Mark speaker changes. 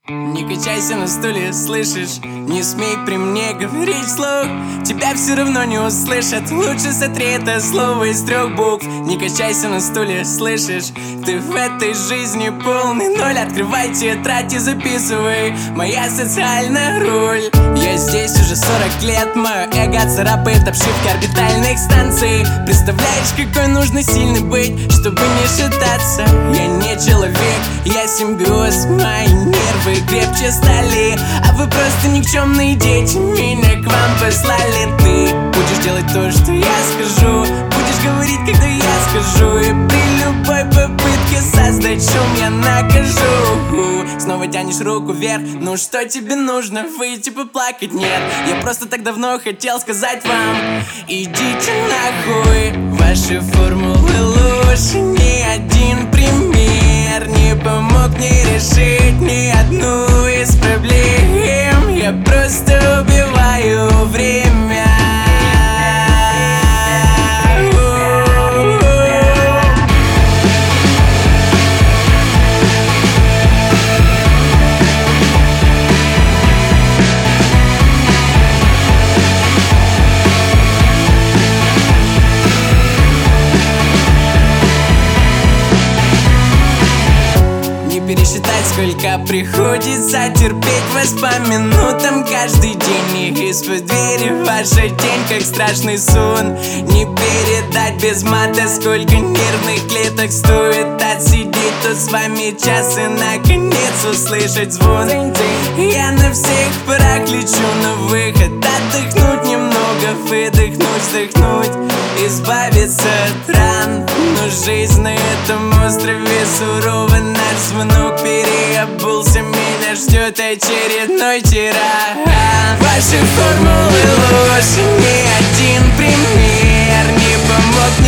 Speaker 1: Не качайся на стуле, слышишь? Не смей при мне говорить вслух. Тебя все равно не услышат. Лучше сотри это слово из 3 букв. Не качайся на стуле, слышишь? Ты в этой жизни полный ноль. Открывай тетрадь и записывай. Моя социальная роль. Я здесь уже 40 лет. Мое эго царапает обшивки орбитальных станций. Представляешь, какой нужно сильный быть, чтобы не шататься? Я не человек, я симбиоз. Мои нервы крепче стали, а вы просто никчемные дети. Меня к вам послали. Ты будешь делать то, что я скажу, будешь говорить, когда я скажу. И при любой попытке создать шум я накажу. Снова тянешь руку вверх. Ну что тебе нужно? Выйти поплакать? Нет, я просто так давно хотел сказать вам: идите нахуй. Ваши формулы лучше. Ни один пример не помог мне решить ни одну из проблем. Я просто убиваю время. Пересчитать, сколько приходится терпеть вас по минутам каждый день. И из-под двери ваша тень, как страшный сон. Не передать без мата, сколько нервных клеток стоит отсидеть тут с вами час и наконец услышать звон. Я на всех парах лечу на выход. Отдохнуть немного, выдохнуть, вздохнуть, избавиться от ран. Но жизнь на этом острове сурова. Наш звонок переобулся, меня ждет очередной тиран. Ваши формулы ложь, ни один пример не помог